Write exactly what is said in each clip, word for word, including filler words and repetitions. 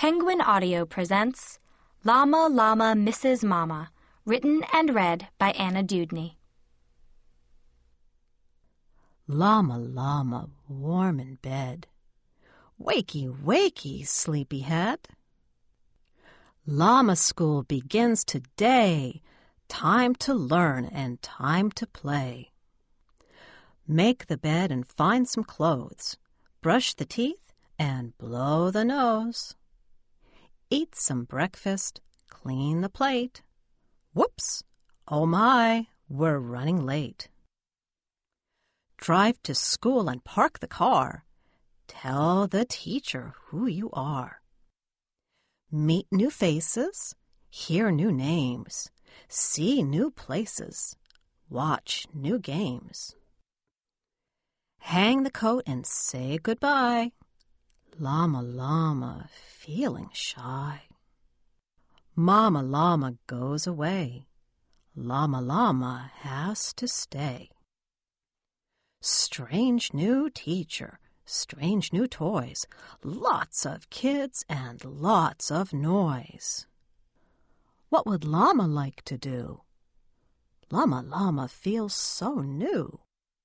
Penguin Audio presents Llama Llama Missus Mama, written and read by Anna Dewdney. Llama, llama, warm in bed, wakey, wakey, sleepyhead. Llama school begins today, time to learn and time to play. Make the bed and find some clothes, brush the teeth and blow the nose. Eat some breakfast, clean the plate. Whoops! Oh my, we're running late. Drive to school and park the car. Tell the teacher who you are. Meet new faces, hear new names, see new places, watch new games. Hang the coat and say goodbye. Llama, llama, feeling shy. Mama llama goes away. Llama, llama has to stay. Strange new teacher, strange new toys, lots of kids and lots of noise. What would Llama like to do? Llama, llama feels so new.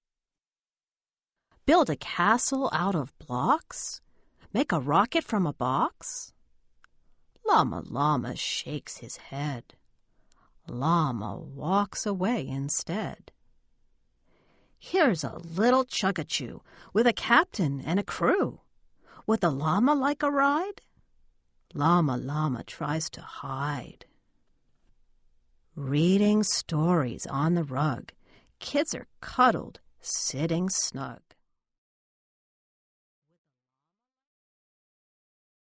Build a castle out of blocks? Make a rocket from a box? Llama, llama shakes his head. Llama walks away instead. Here's a little Chugachoo with a captain and a crew. Would the llama like a ride? Llama, llama tries to hide. Reading stories on the rug. Kids are cuddled, sitting snug.